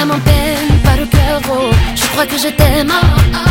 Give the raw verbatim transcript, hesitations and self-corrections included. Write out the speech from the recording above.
l'âme en peine, pas le cœur gros. Je crois que je t'aime, oh, oh.